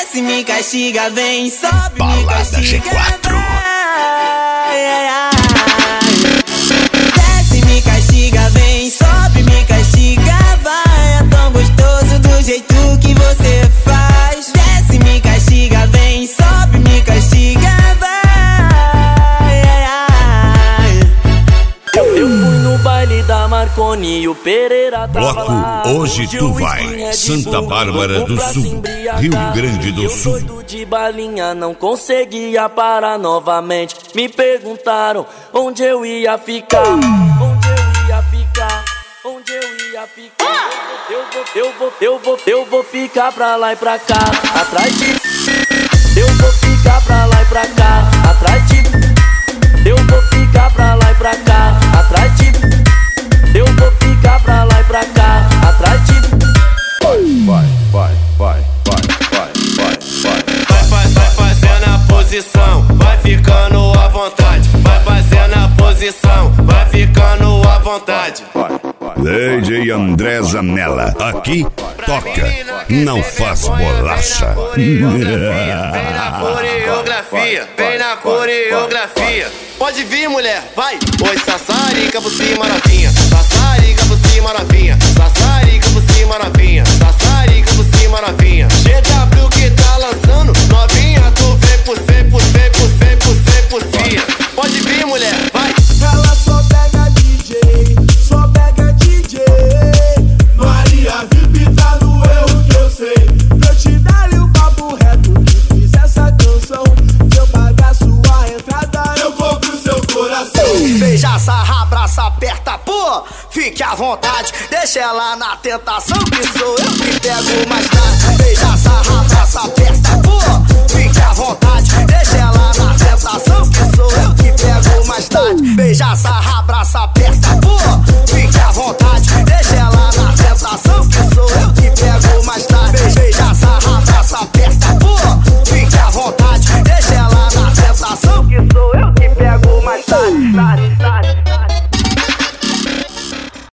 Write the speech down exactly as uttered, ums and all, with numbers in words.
Desce, me castiga, vem, sobe, Balada me castiga, G quatro. vai, ai, ai. Desce, me castiga, vem, sobe, me castiga, vai. É tão gostoso do jeito que você faz. Desce, me castiga, vem, sobe, me castiga, vai, ai, ai. Eu, eu fui no baile da Marconi e o Pereira tava Bloco lá. Hoje Tu Vai, Santa Bárbara do Sul, Rio Grande do Sul. Eu doido de balinha, não conseguia parar novamente. Me perguntaram onde eu ia ficar, onde eu ia ficar, onde eu ia ficar. Eu vou, eu vou, eu vou, eu vou ficar pra lá e pra cá, atrás de. Eu vou ficar pra lá e pra cá, atrás de. Eu vou ficar pra lá e pra cá, atrás de. Eu vou ficar pra lá e pra cá, atrás de. Vai, vai, vai, vai, vai, vai, vai, vai. Vai, faz, vai fazendo a posição, vai ficando à vontade. Vai fazendo a posição, vai ficando à vontade. Vai, vai. D J André Zanella, aqui toca, não faz bolacha. Vem na coreografia, vem na coreografia. Pode vir, mulher, vai. Oi, sassarica por cima novinha, sassarica por cima novinha, sassarica por cima novinha, sassarica por cima novinha. G W que tá lançando, novinha, tu vem por cem, por cem, por cem, por cem, por cem. Pode vir, mulher, vai. Ela só pega D J, só pega D J. Maria V I P tá no erro que eu sei. Pra eu te dar-lhe o papo reto que fiz essa canção. Se eu pagar sua entrada, eu compro seu coração. Beija, sarra, abraça, aperta, pô, fique à vontade. Deixa ela na tentação que sou eu que pego mais tarde. Beija, sarra, abraça, aperta, pô, fique à vontade. Deixa ela na tentação que sou eu que pego mais tarde. Beija, sarra, abraça, aperta.